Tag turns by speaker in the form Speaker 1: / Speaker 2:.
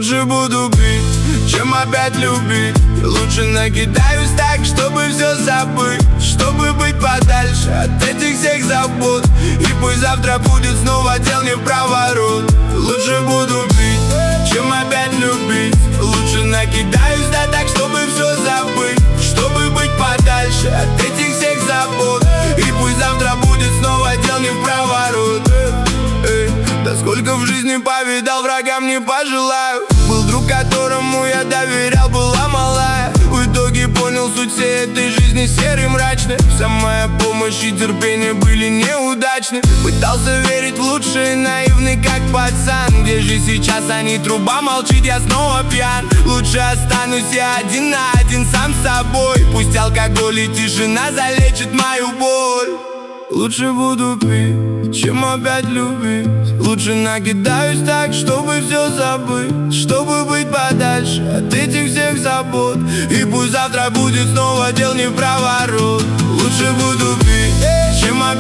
Speaker 1: Лучше буду пить, чем опять любить. Лучше накидаюсь так, чтобы все забыть, чтобы быть подальше от этих всех забот. И пусть завтра будет снова дел не в проворот. Лучше буду пить, чем опять любить. Лучше накидаюсь, да так, чтобы все забыть, чтобы быть подальше от этих всех забот. И пусть завтра будет снова дел не в проворот. Да сколько в жизни повидал, врагам не пожелаю. Был друг, которому я доверял, была малая. В итоге понял суть всей этой жизни серой, мрачной. Вся моя помощь и терпение были неудачны. Пытался верить в лучшее, наивный как пацан. Где же сейчас они, труба молчит, я снова пьян. Лучше останусь я один на один сам с собой. Пусть алкоголь и тишина залечит мою боль. Лучше буду пить, чем опять любить. Лучше накидаюсь так, чтобы все забыть, чтобы быть подальше от этих всех забот. И пусть завтра будет снова дел не в проворот. Лучше буду пить, чем опять